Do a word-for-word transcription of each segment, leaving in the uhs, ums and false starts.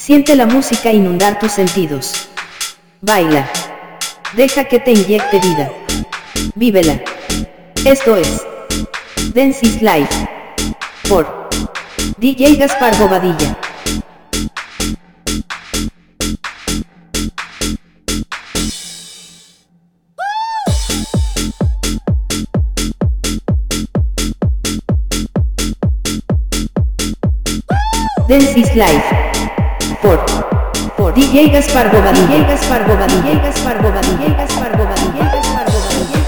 Siente la música inundar tus sentidos. Baila. Deja que te inyecte vida. Vívela. Esto es Dance is Life por D J Gaspar Bobadilla. Dance is Life por por D J Gaspar Bobadilla. D J Gaspar Bobadilla. D J Gaspar Bobadilla. D J Gaspar Bobadilla. D J Gaspar Bobadilla.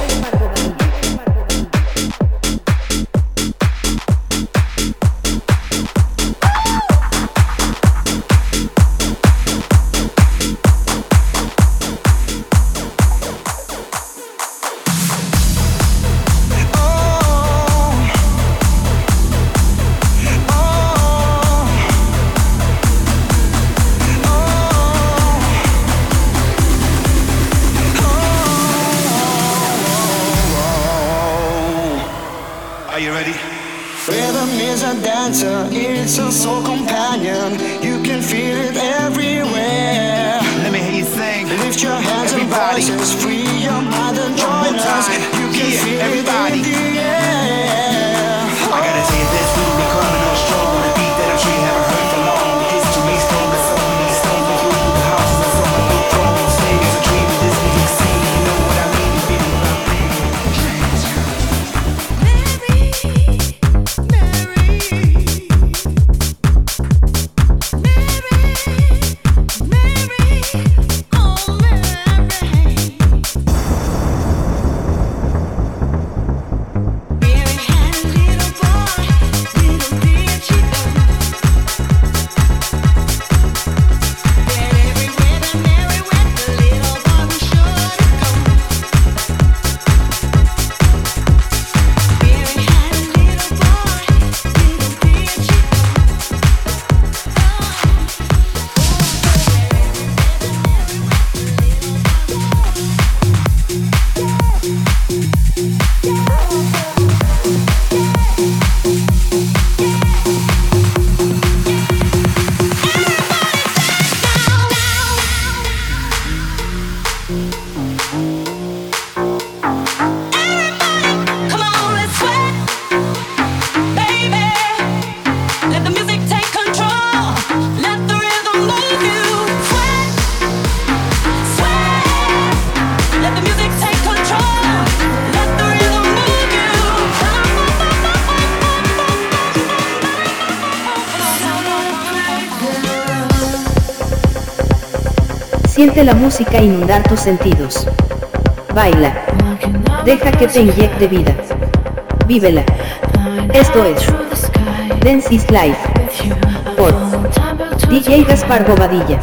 It's a soul companion. You can feel it everywhere. Let me hear you sing. Lift your hands everybody. And voices, free your mind and join us. You can yeah, feel everybody. it in the air. I gotta tell you this, we be coming on strong on a beat that I'm sure you haven't heard for long. The history strong, the soul, we need stone to rule the houses and some of the thrones. Stay as a dream, this music scene. You know what I mean? You feel what I mean? Siente la música inundar tus sentidos. Baila. Deja que te inyecte vida. Vívela. Esto es Dance is Life por D J Gaspar Bobadilla.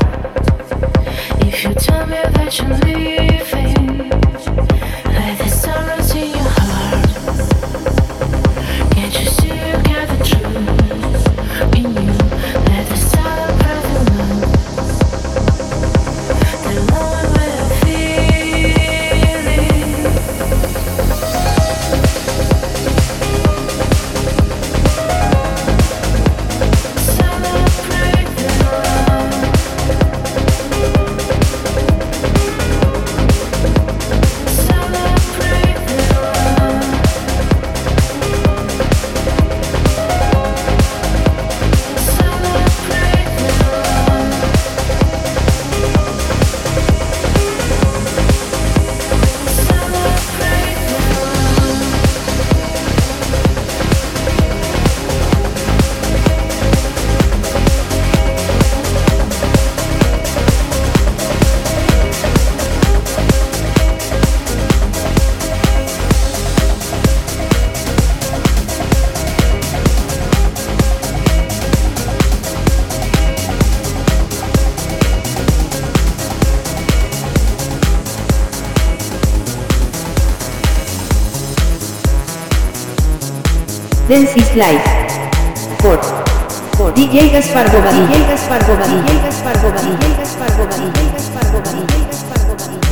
Dance is Life por por D J Gaspar Bobadilla. D J Gaspar Bobadilla. D J Gaspar Bobadilla. D J Gaspar Bobadilla. D J Gaspar Bobadilla. D J Gaspar Bobadilla.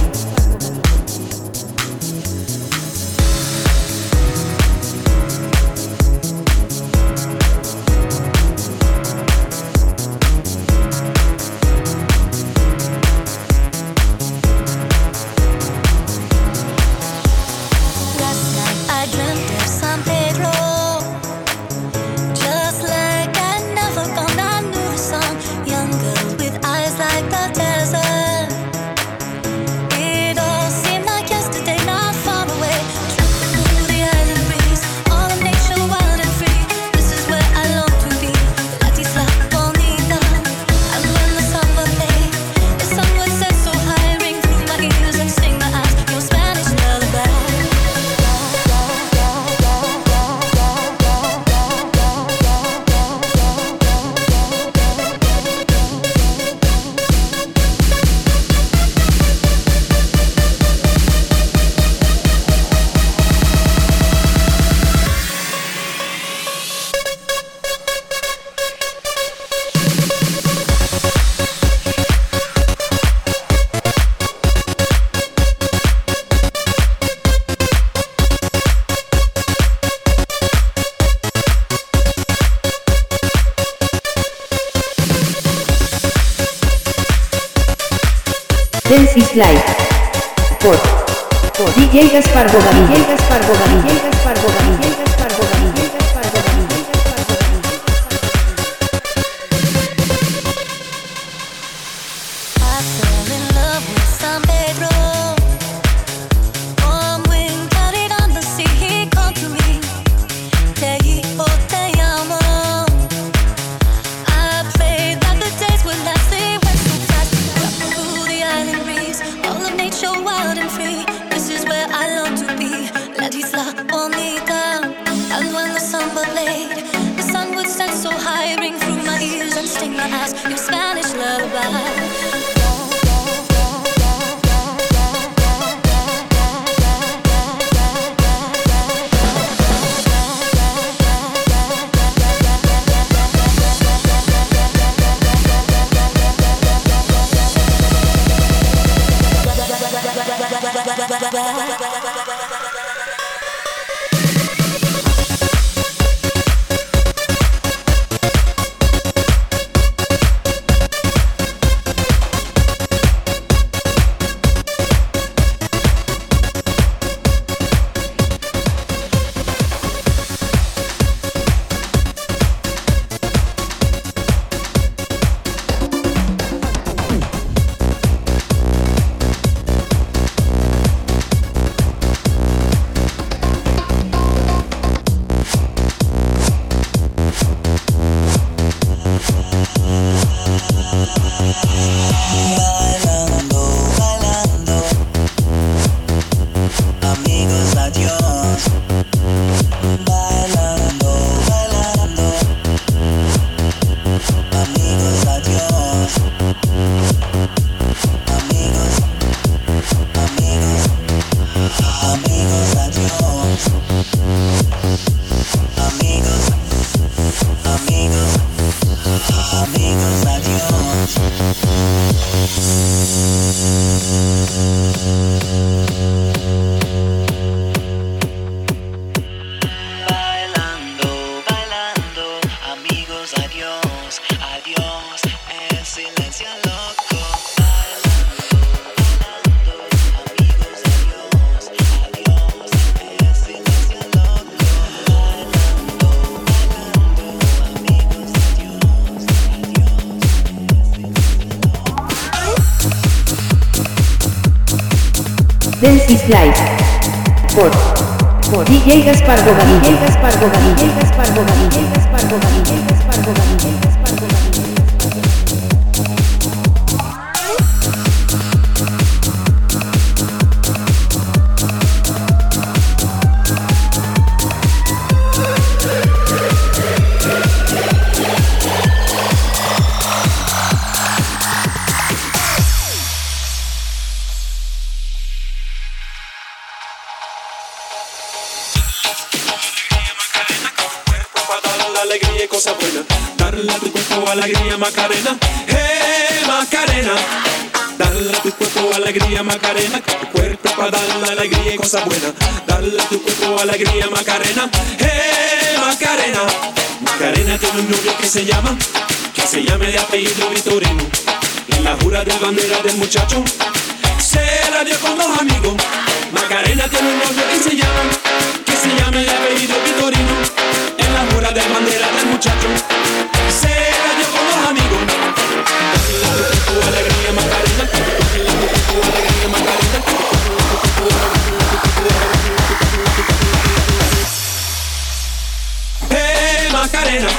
is Live. Por, por D J Gaspar Bobadilla, D J Gaspar Bobadilla, D J Gaspar Bobadilla, D J Gaspar Bobadilla, D J Gaspar Bobadilla, D J Gaspar Bobadilla. I fell in love with San Pedro. Warm wind carried on the sea, he called to me. Te dijo te amo. I prayed that the days would last, they went so fast. Dropping through the island breeze, all of nature wild and free. This is where I long to be. La isla bonita. And when the samba played, the sun would set so high, ring through my ears and sting my eyes. Your Spanish lullaby. Dance is Live. Por, por D J Gaspar Bobadilla, D J Gaspar Bobadilla, D J Gaspar Bobadilla, D J Gaspar Bobadilla, D J Gaspar Bobadilla, D J Gaspar Bobadilla. Alegría y cosa buena, darle a tu cuerpo alegría Macarena, hey Macarena, darle a tu cuerpo alegría Macarena, tu cuerpo para darle alegría y cosa buena, darle a tu cuerpo alegría Macarena, hey Macarena, Macarena tiene un novio que se llama, que se llame de apellido Vitorino, y la jura de bandera del muchacho, se la dio con dos amigos, Macarena tiene un novio que se llama, que se llame de apellido Vitorino, la jura de bandera del muchacho se la dio con los amigos. Dale tu alegría Macarena, dale tu alegría Macarena. Hey Macarena.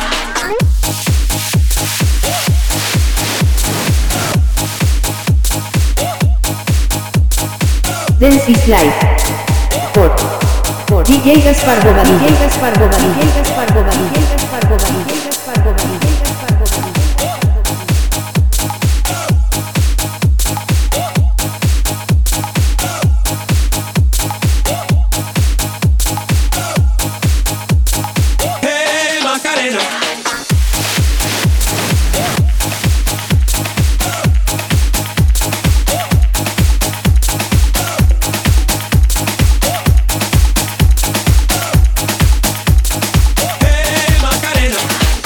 Dance is Live. Por Por D J Gaspar Bobadilla, D J Gaspar Bobadilla, D J Gaspar Bobadilla, D J Gaspar Bobadilla, D J Gaspar Bobadilla, D J Gaspar Bobadilla. Hey Macarena. Hey Macarena.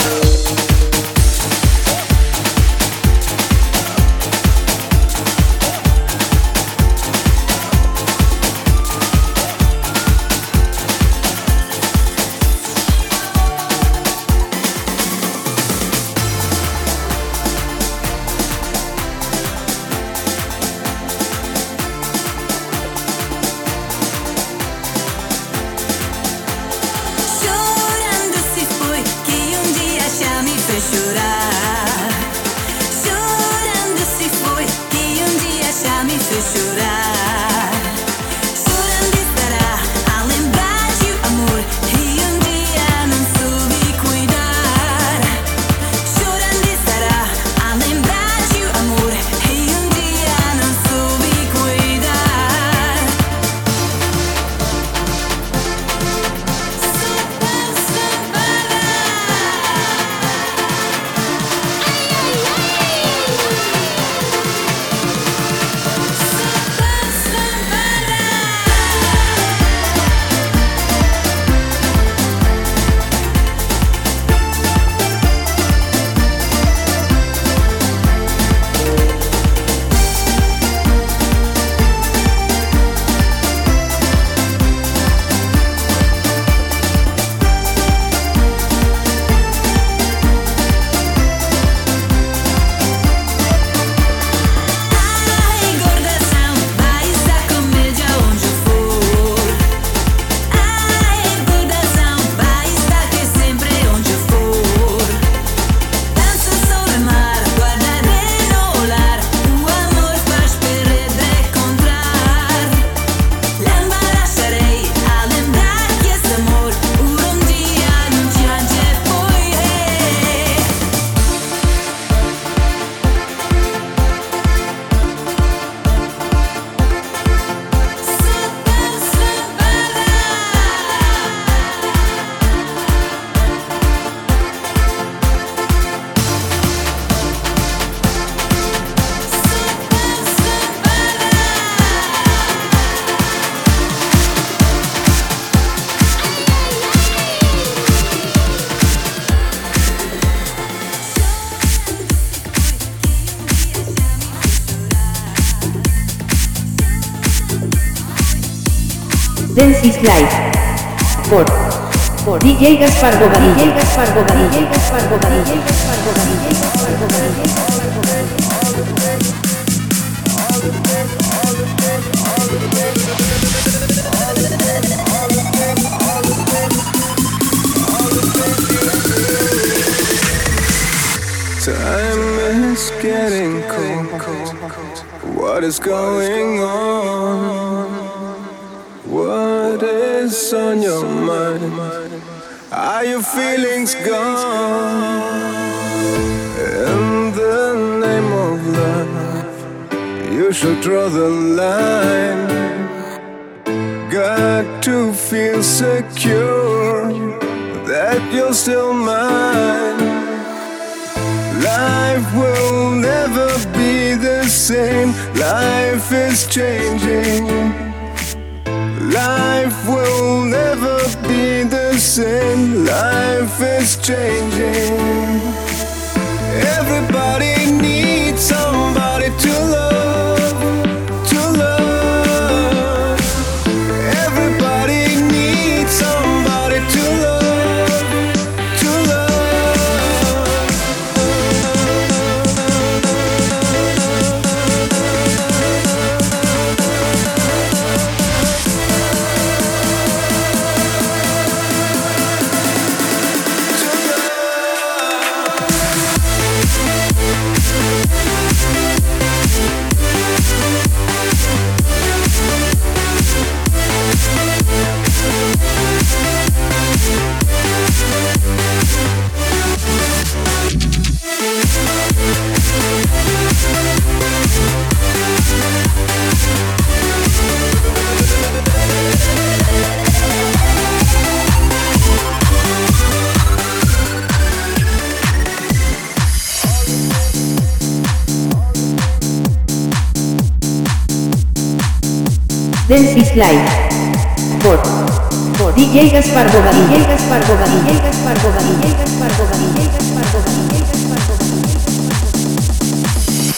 Dance is Life. Por. Por D J Gaspar Bobadilla. D J Gaspar Bobadilla. D J Gaspar Bobadilla. D J Gaspar Bobadilla. D J Gaspar Bobadilla. Time is getting cold. What is going on? What is on your mind? Are your feelings gone? In the name of love, you should draw the line. Got to feel secure that you're still mine. Life will never be the same. Life is changing. Life will never be the same. Life is changing. Everybody needs somebody to love, to love. Everybody needs somebody to love, to love. Dance is Life. Por. Por D J Gaspar Bobadilla. D J Gaspar Bobadilla. D J Gaspar Bobadilla. D J Gaspar Bobadilla. D J Gaspar Bobadilla. D J Gaspar Bobadilla.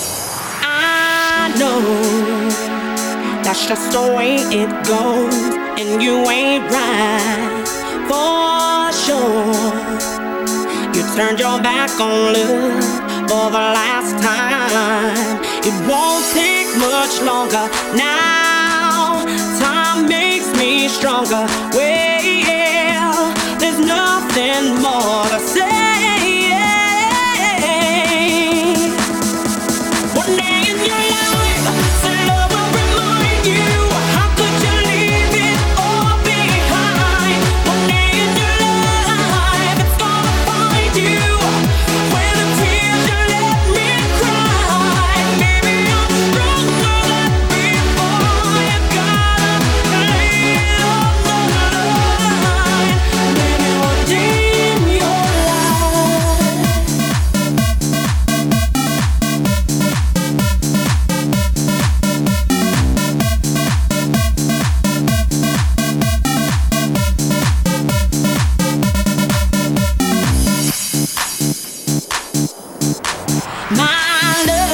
I know that's just the way it goes, and you ain't right for sure. You turned your back on love for the last time. It won't take much longer now. Time makes me stronger. Well, there's nothing more to say. One day in your life, some love will remind you. How could you leave it all behind? One day in your life, it's gonna find you where the tears you let me cry. Maybe I'm stronger than before. You gotta lay it on the line. Maybe one day in your life. My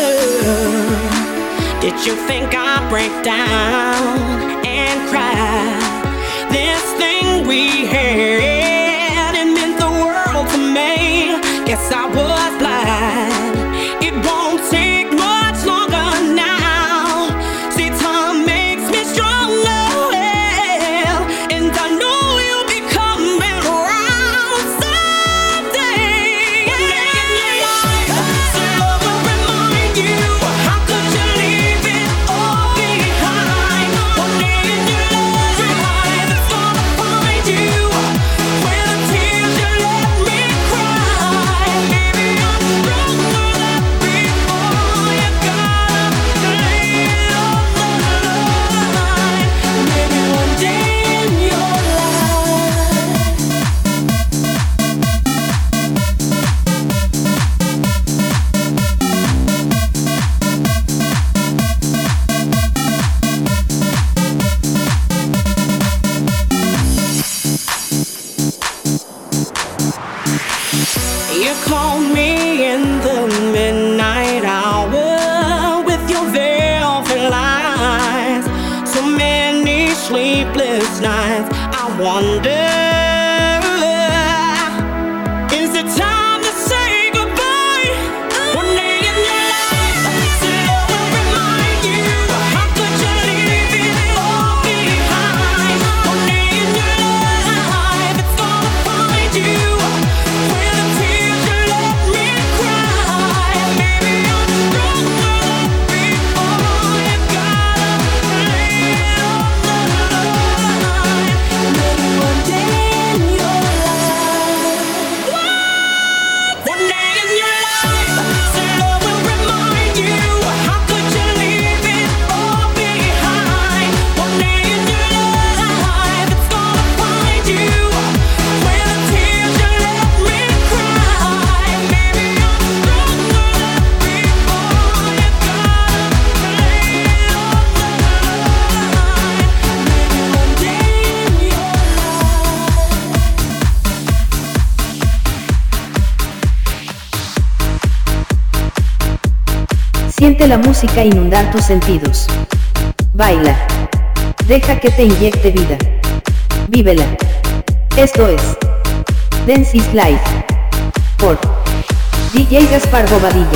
love, did you think I'd break down and cry? This thing we had, it meant the world to me. Guess I was blind. It won't take much longer now. See, time makes me stronger, and I know you'll be coming around someday. One day in your life, some love will remind you. How could you leave it all behind? One day in your life, it's gonna find you where the tears you let me cry. Maybe I'm stronger than before. You gotta lay it on the line. Maybe one day in your life. You called me in the midnight hour with your velvet lies. So many sleepless nights. I wonder, is it time to say goodbye? One day in your life, still will remind you. How could you leave it all behind? One day in your life, it's gonna find you with the tears you let me cry. Maybe I'm stronger than before. You gotta lay it on the line. Maybe one day in your life, one day in your life, still will remind you. How could you leave it all behind? One day in your life, it's gonna find you with the tears you let me cry. Maybe I'm stronger than before. You gotta lay it on the line. Maybe one day in your Siente la música inundar tus sentidos. Baila. Deja que te inyecte vida. Vívela. Esto es Dance is Life por D J Gaspar Bobadilla.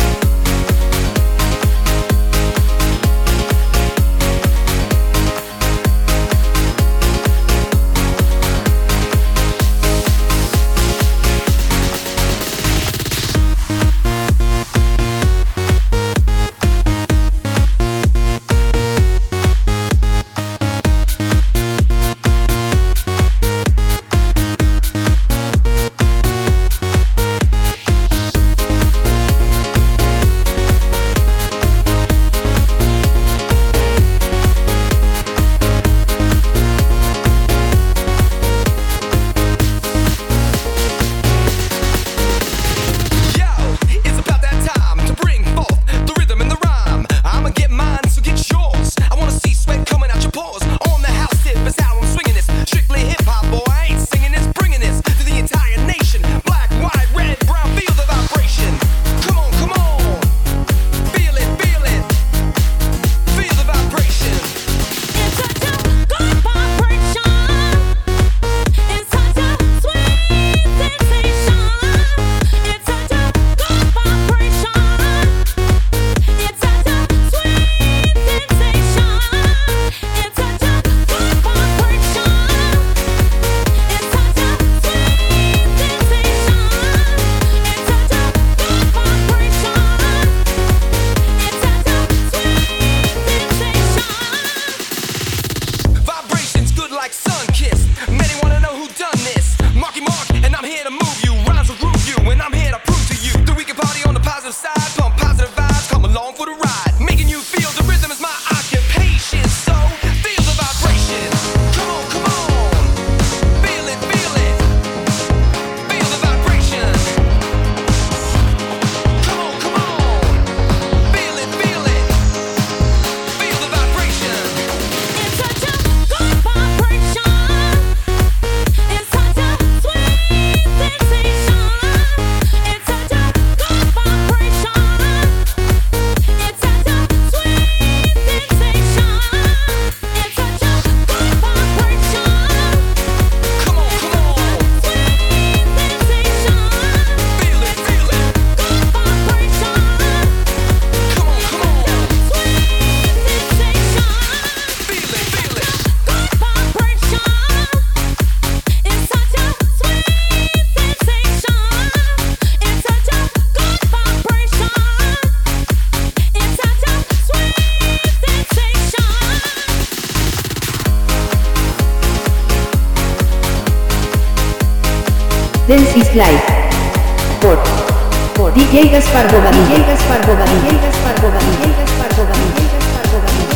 Dance is Life por, por D J Gaspar Bobadilla. D J Gaspar Bobadilla. D J Gaspar Bobadilla. D J Gaspar Bobadilla. D J Gaspar Bobadilla.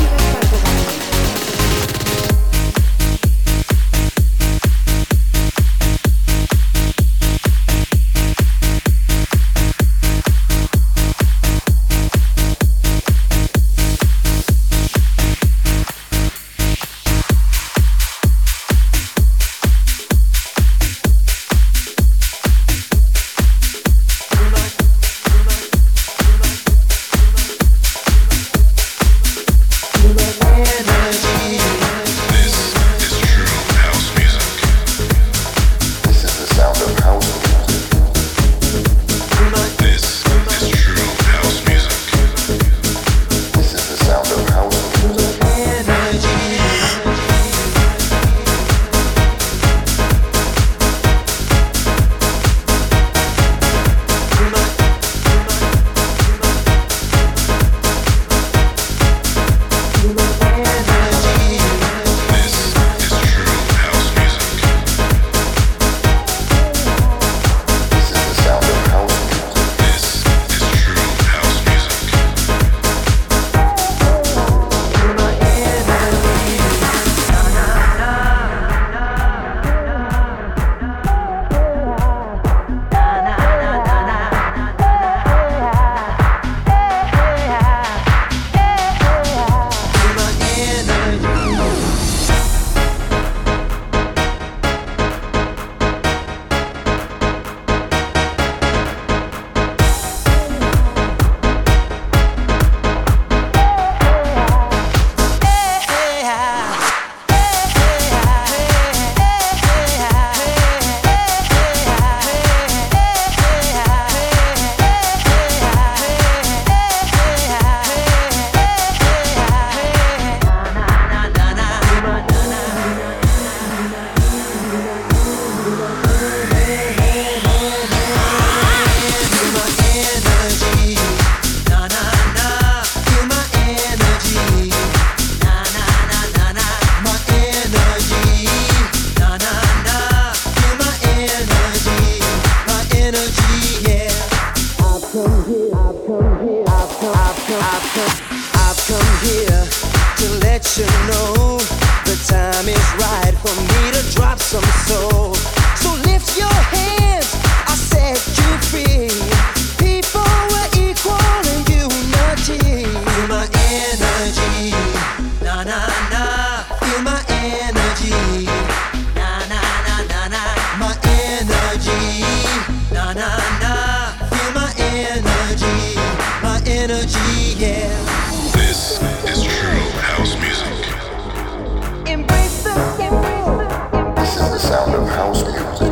some soul. So lift your hands, I set you free. People were equal in unity. Feel my energy, na na na. Feel my energy, na na na na na. My energy, na na na. Feel my energy, my energy, yeah. This is true house music. Embrace the, embrace the, embrace This is the sound of house music.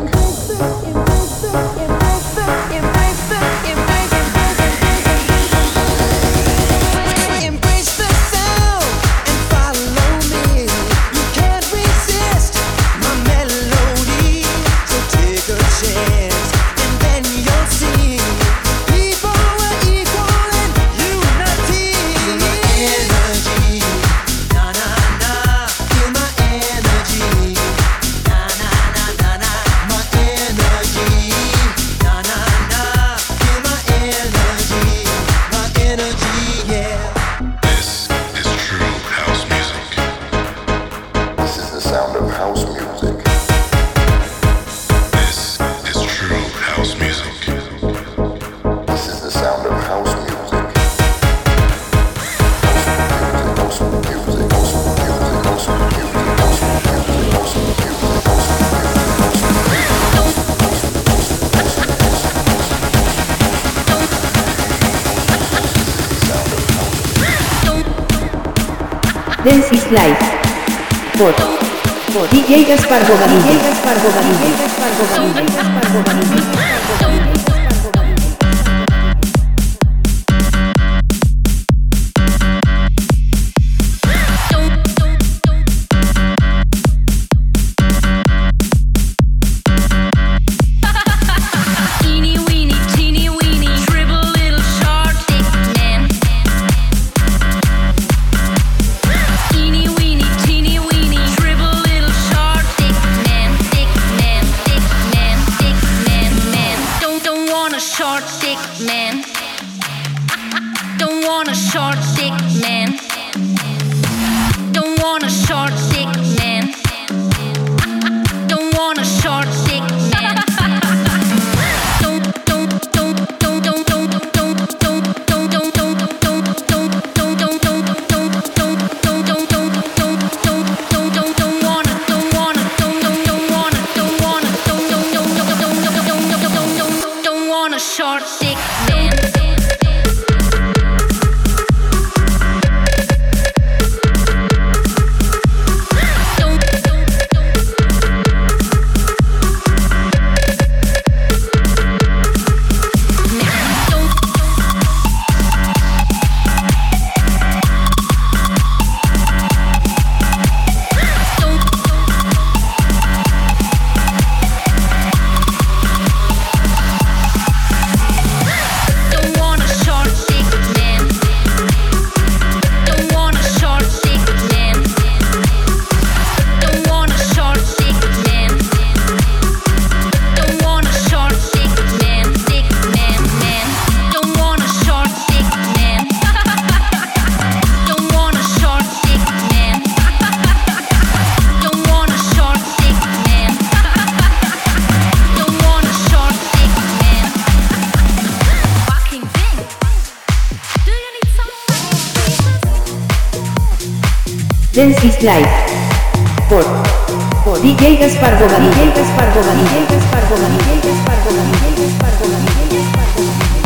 Dance is Life. Por, por D J Gaspar Boganilla. D J Gaspar Boganilla. Gaspar Boganilla. Gaspar Boganilla. Dance is Life. Por, por D J Gaspar Boganilla. D J Gaspar Boganilla. Gaspar Boganilla. Gaspar Boganilla. Gaspar Boganilla. Gaspar Boganilla.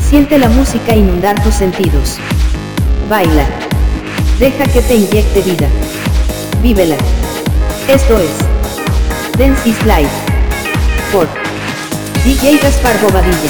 Siente la música inundar tus sentidos. Baila. Deja que te inyecte vida. Vívela. Esto es Dance is Life por D J Gaspar Bobadilla.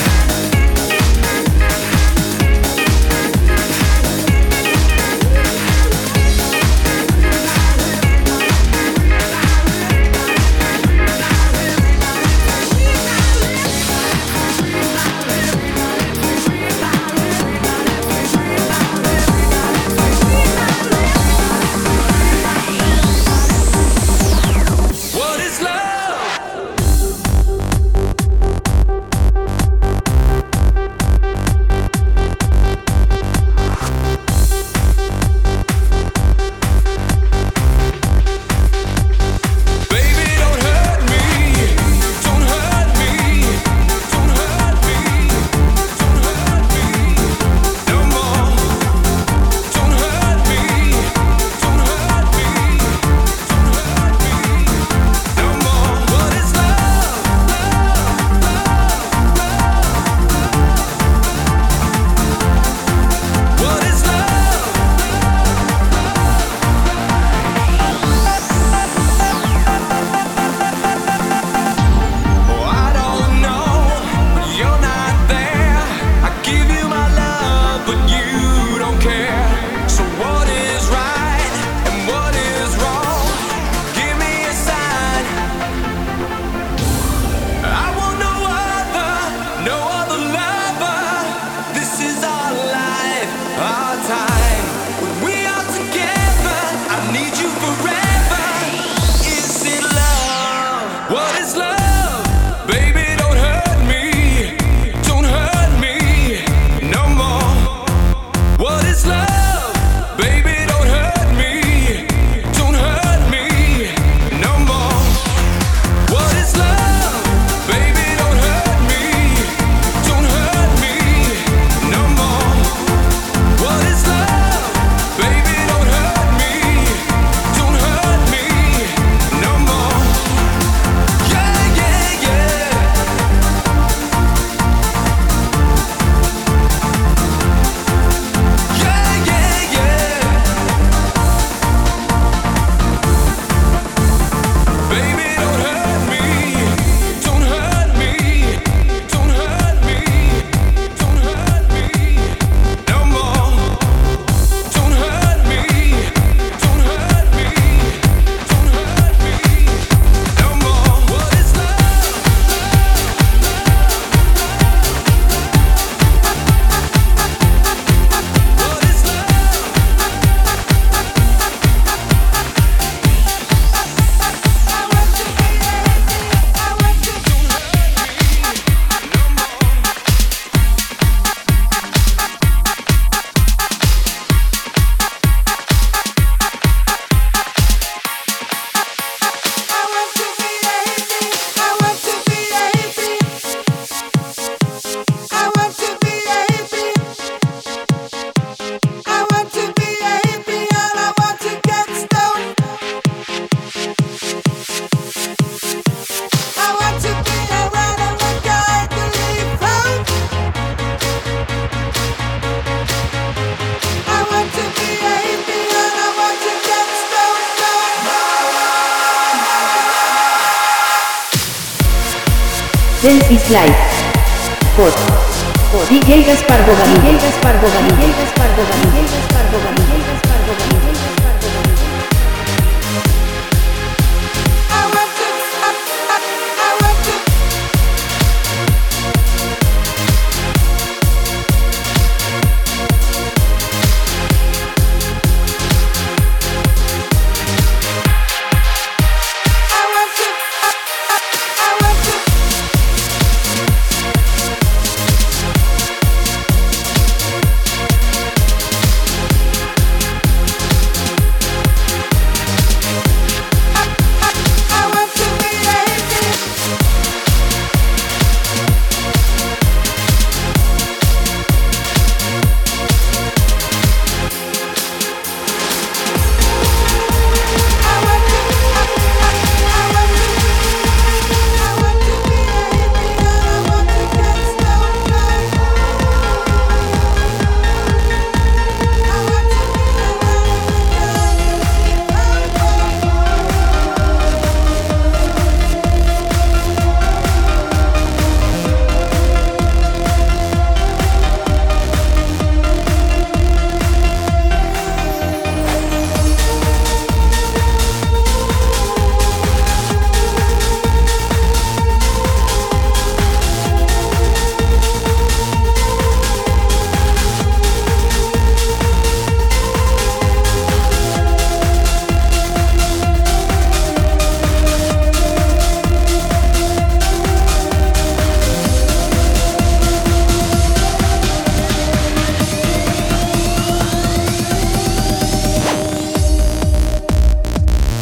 Dance is Life por, por D J Gaspar Bobadilla. D J Gaspar Bobadilla. D J Gaspar Bobadilla. D J Gaspar Bobadilla. D J Gaspar Bobadilla.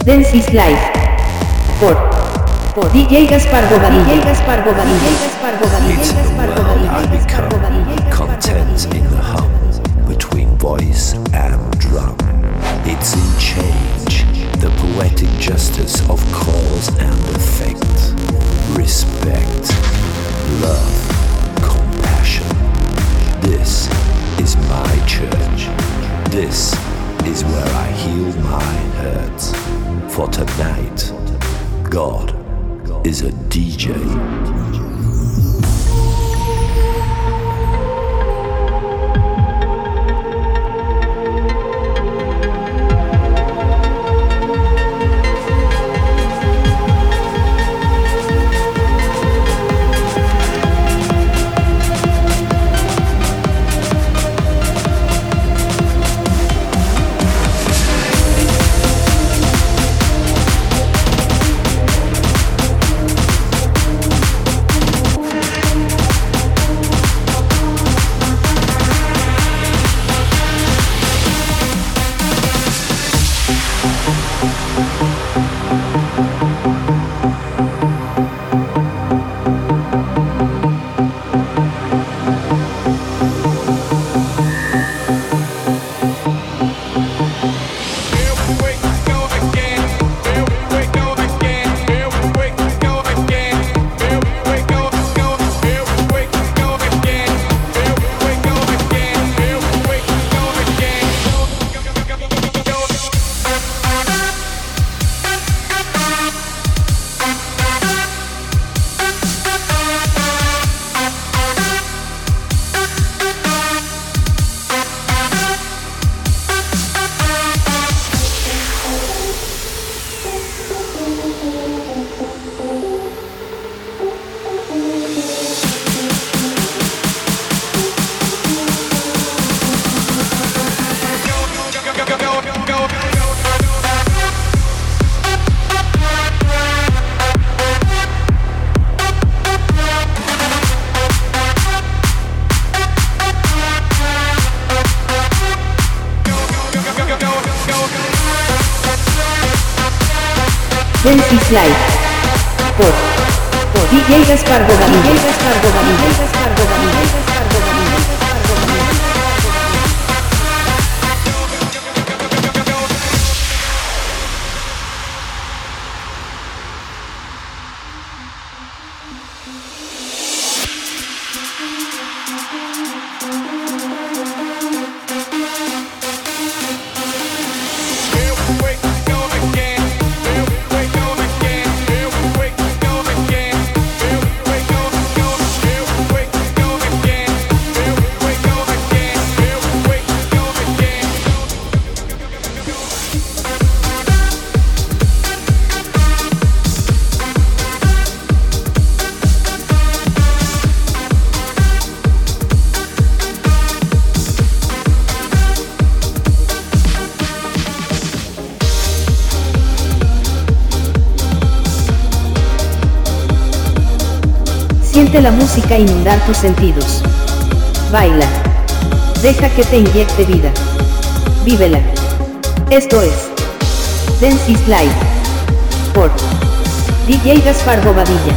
Dance is Life. Por, por D J Gaspar Bobadilla. D J Gaspar Bobadilla. D J Gaspar Bobadilla. It's the world I become, content in the hum, between voice and drum. It's in change, the poetic justice of cause and effect. Respect, love, compassion. This is my church. This is where I heal my hurts. For tonight, God is a D J. Dance is Life. Por, por D J Gaspar Bobadilla. D J Gaspar Bobadilla. D J Gaspar Bobadilla. D J Gaspar Bobadilla. Siente la música inundar tus sentidos. Baila. Deja que te inyecte vida. Vívela. Esto es Dance is Life. Por D J Gaspar Bobadilla.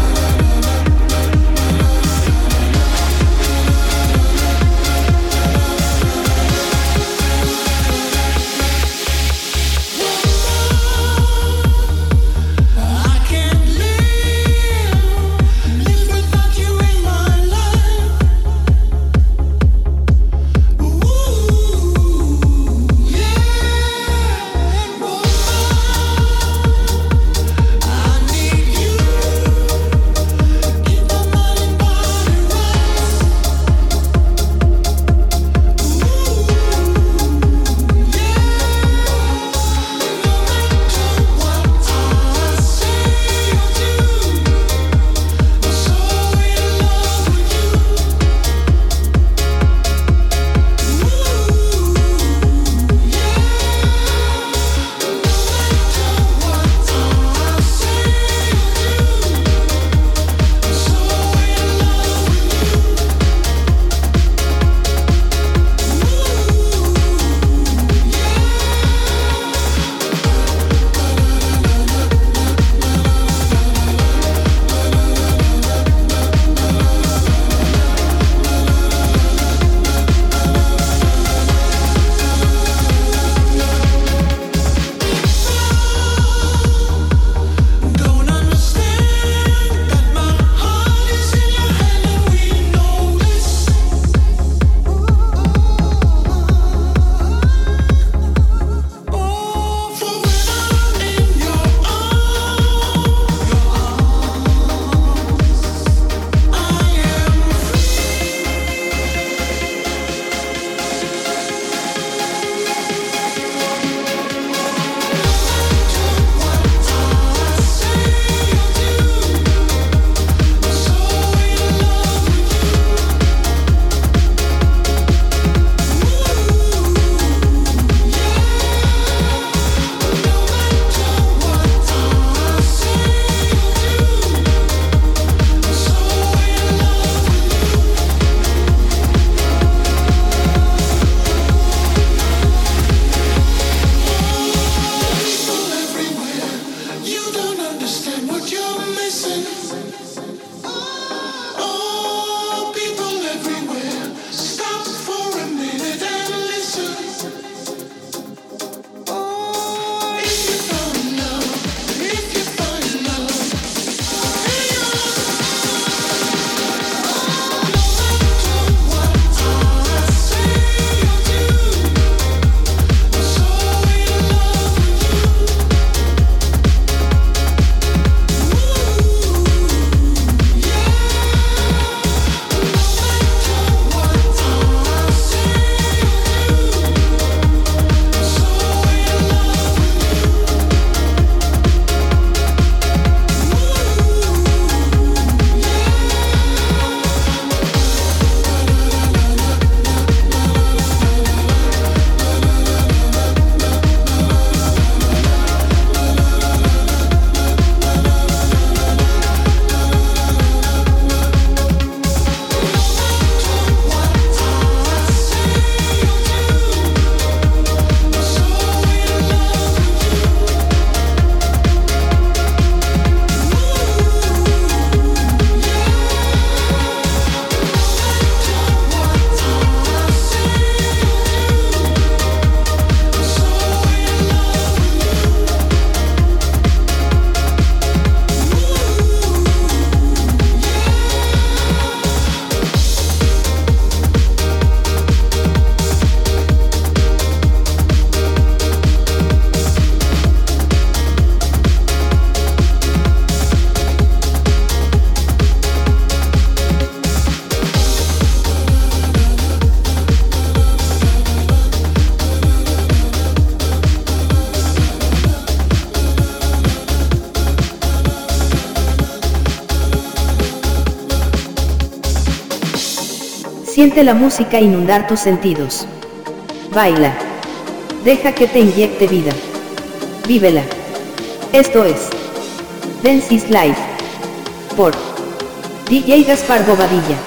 Siente la música inundar tus sentidos. Baila. Deja que te inyecte vida. Vívela. Esto es Dance is Life por D J Gaspar Bobadilla.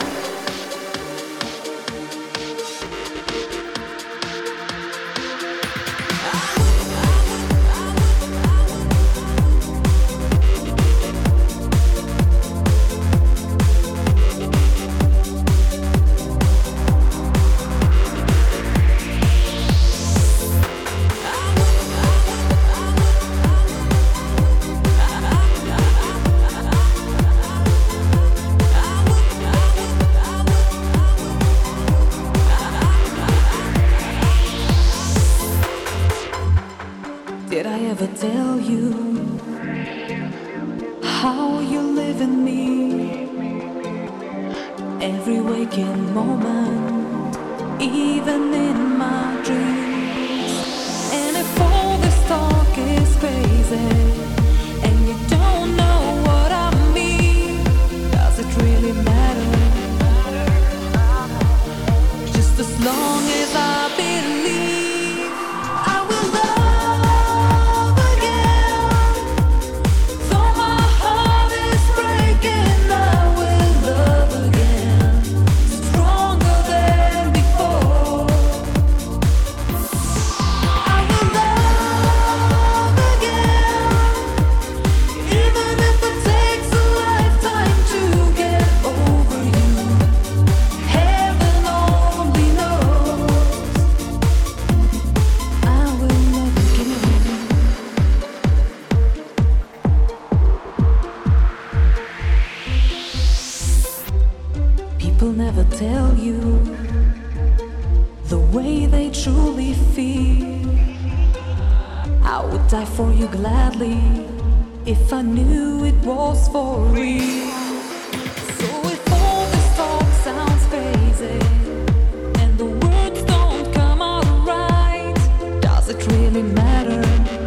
Did I ever tell you how you live in me? Every waking moment, even in my dreams. And if all this talk is crazy, and you don't know what I mean, does it really matter? Just as long as I believe. People never tell you the way they truly feel. I would die for you gladly if I knew it was for real. So if all this talk sounds crazy and the words don't come out right, does it really matter?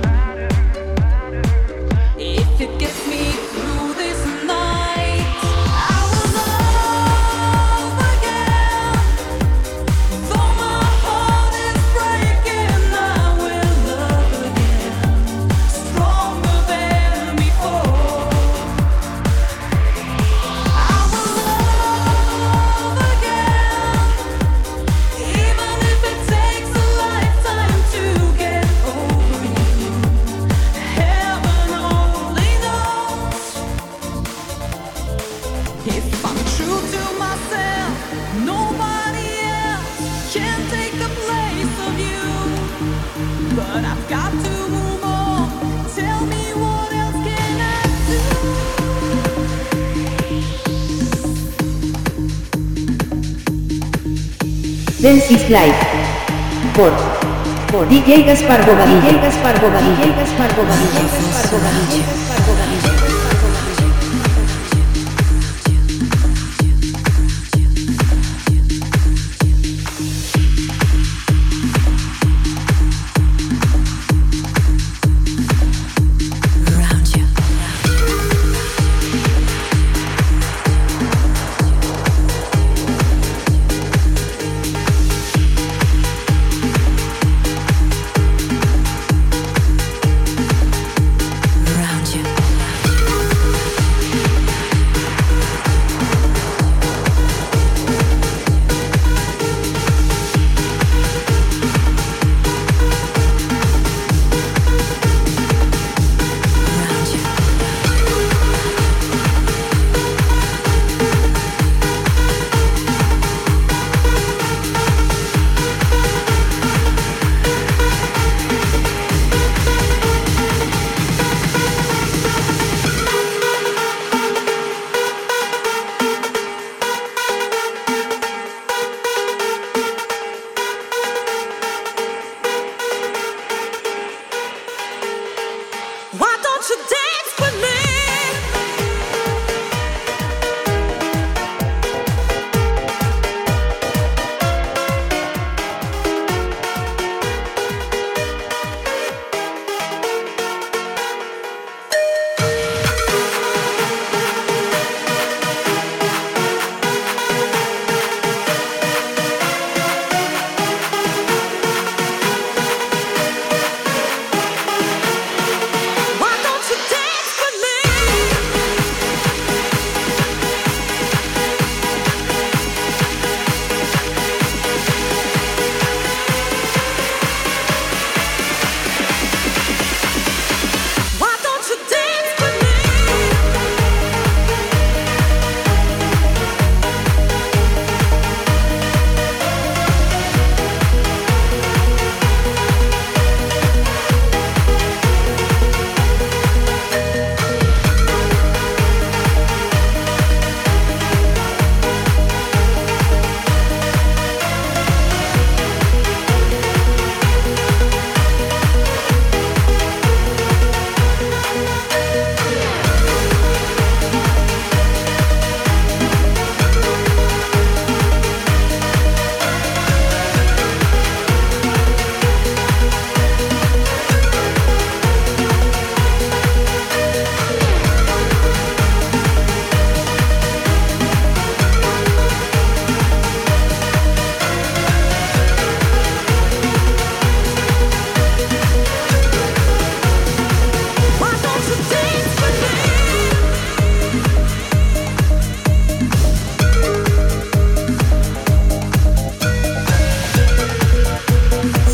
If it gets me through this night, I will love again. Though my heart is breaking, I will love again, stronger than before. I will love again, even if it takes a lifetime to get over you. Heaven only knows. If I'm true to myself, nobody else can take the place of you. But I've got to move on. Tell me, what else can I do? Dance is Life por por D J Gaspar Bobadilla. D J Gaspar Bobadilla. D J Gaspar Bobadilla. Gaspar Bobadilla. Gaspar Bobadilla. Around you. Around you.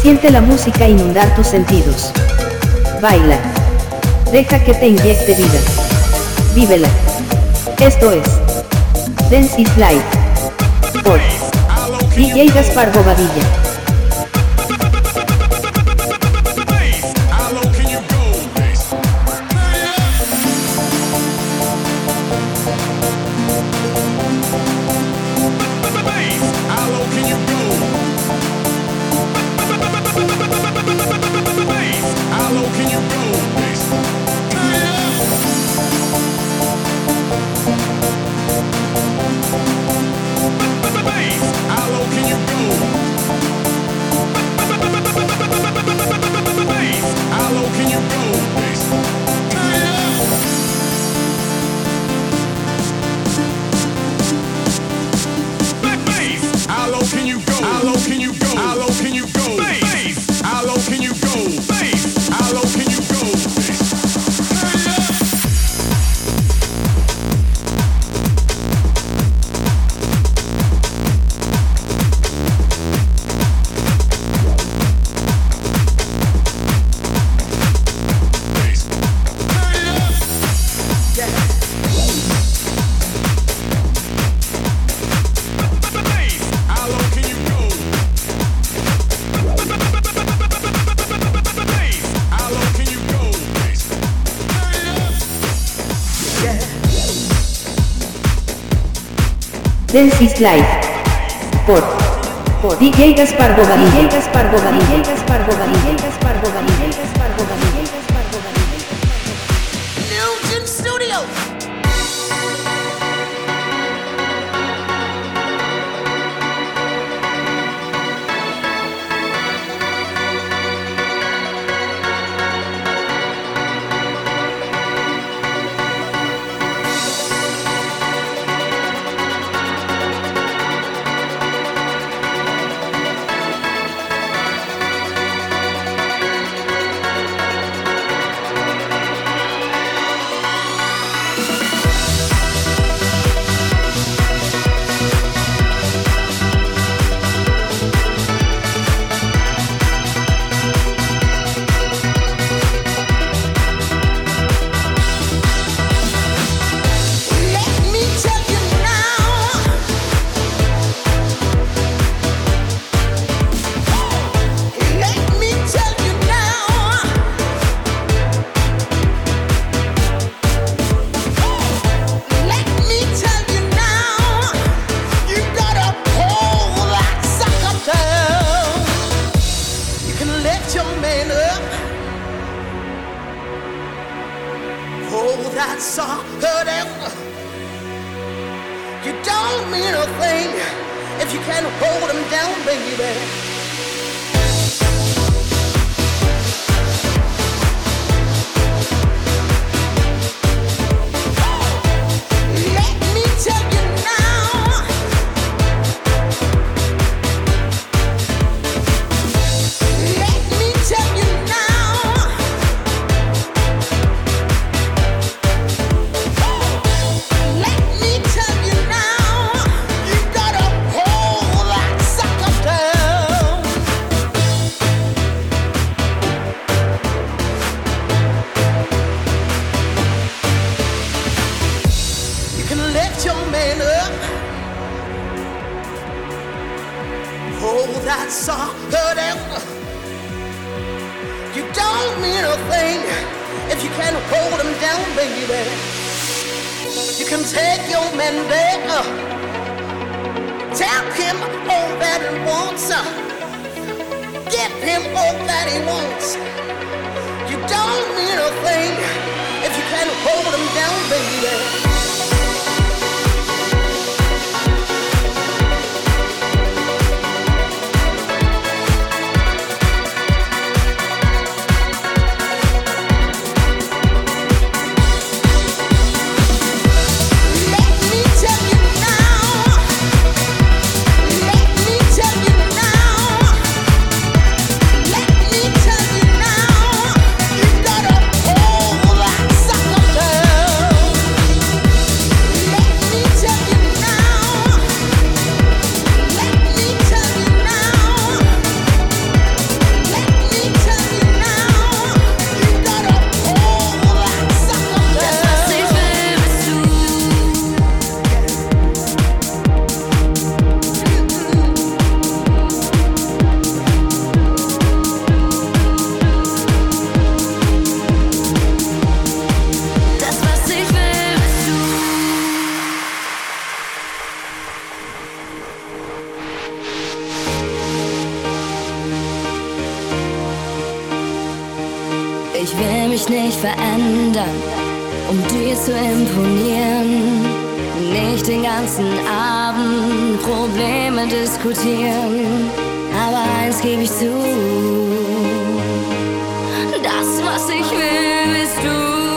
Siente la música inundar tus sentidos. Baila. Deja que te inyecte vida. Vívela. Esto es Dance is Life por D J Gaspar Bobadilla. Dance is Life por, por D J Gaspar Bobadilla. D J Gaspar Bobadilla. D J Gaspar Bobadilla. Gaspar Bobadilla. Gaspar Bobadilla. Gaspar Bobadilla. Newton Studio. Ich will mich nicht verändern, um dir zu imponieren. Nicht den ganzen Abend Probleme diskutieren. Aber eins gebe ich zu: das, was ich will, bist du.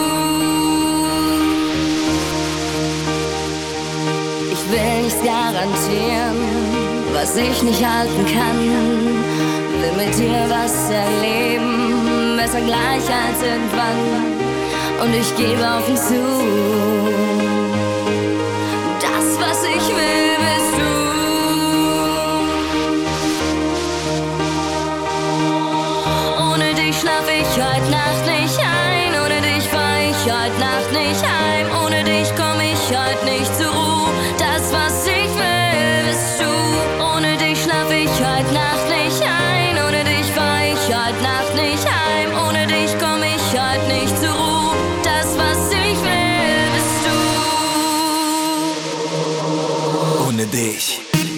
Ich will nichts garantieren, was ich nicht halten kann. Will mit dir was erleben, besser gleich als irgendwann. Und ich gebe offen zu: das, was ich will, bist du. Ohne dich schlaf ich heute Nacht nicht ein. Ohne dich fahr ich heute Nacht nicht heim. Ohne dich komm ich heute nicht zur Ruhe. Das, was ich will, bist du. Ohne dich schlaf ich heute Nacht nicht ein. Ohne dich fahr ich heute Nacht nicht heim. Ohne dich komm ich heute nicht zur Ruhe. Das, was ich will, bist du. Ohne dich.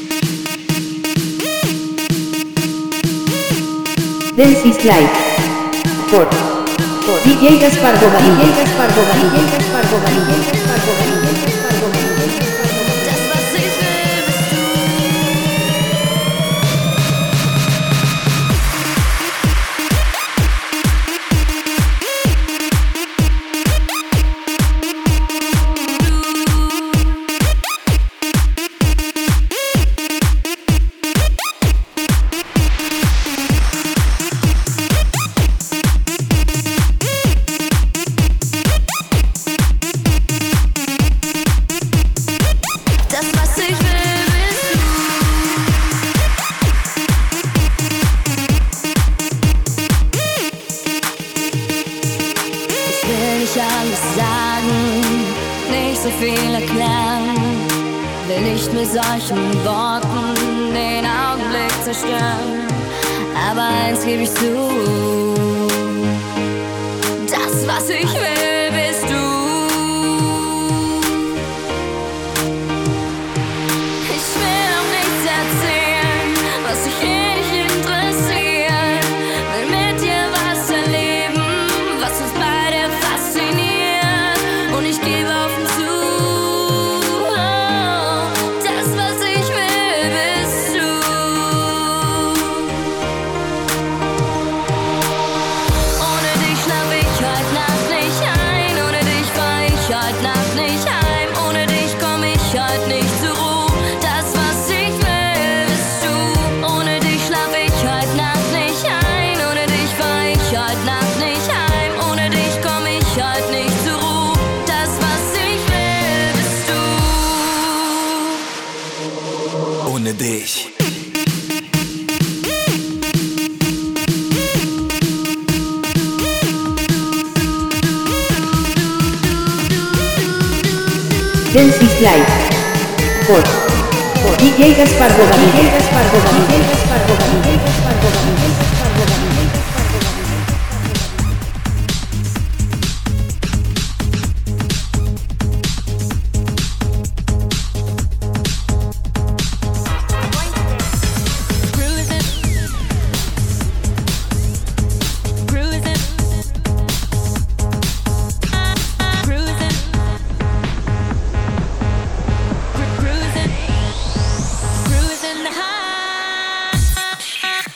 Dance is Life. Por, por D J Gaspar Boga, D J Gaspar Boga, D J Gaspar Boga, D J Gaspar Boga, D J Gaspar Boga, D J Gaspar Boga. Das, was ich will, bist du. Solchen Worten den Augenblick zerstören. Aber eins gebe ich zu: das, was ich will, bist du. Ich will auch nichts erzählen, was dich eh nicht interessiert. Will mit dir was erleben, was uns beide fasziniert. Und ich gebe offen zu: dich. Dance is Life. Por, por D J Gaspar Boga, D J Gaspar Boga, D J Gaspar Boga, D J Gaspar Boga, D J Gaspar Boga, D J Gaspar Boga. Cruising high.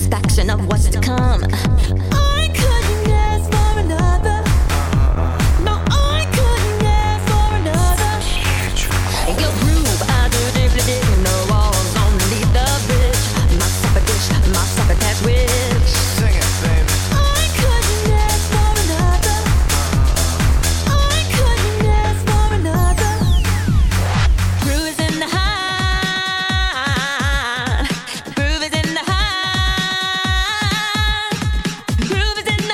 satisfaction of what's to come. I couldn't ask for another. No, I couldn't ask for another. Your groove, I do deeply dig in the walls underneath the bridge. My supper dish, my supper catch wish. Sing it, baby. I couldn't ask for another. I couldn't ask for another. Groove is in the heart. Groove is in the heart. Groove is in the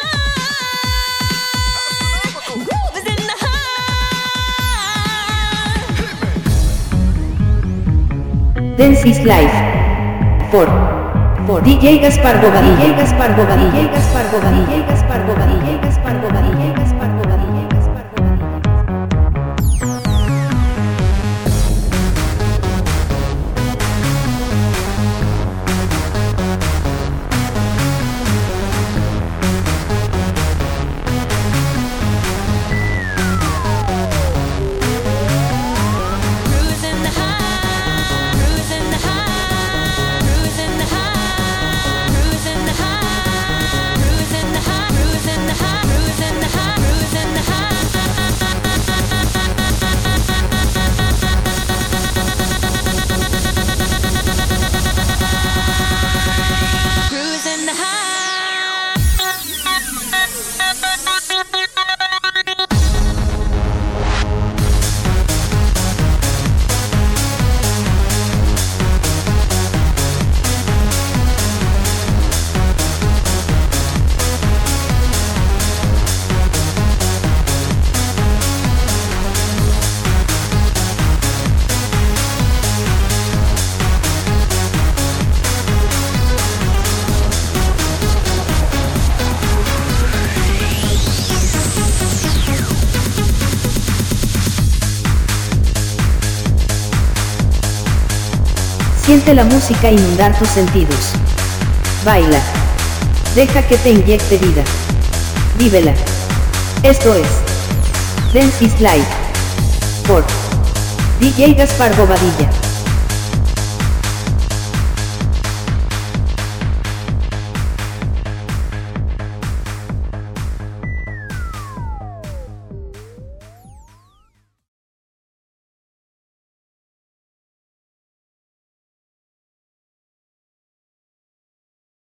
heart. Groove is in the heart. Dance is Life. Por. Por D J Gaspar Bobadilla. D J Gaspar Bobadilla. D J Gaspar Bobadilla. D J Gaspar Bobadilla. D J Gaspar Bobadilla. D J Gaspar Bobadilla. D J Gaspar Groove in the heart. Groove in the heart. Groove in the heart. Groove in the heart. Groove in the heart. Groove in the heart. Groove in the heart. Groove in the heart. Groove in the heart. Siente la música inundar tus sentidos. Baila. Deja que te inyecte vida. Vívela. Esto es Dance is Life. Por D J Gaspar Bobadilla.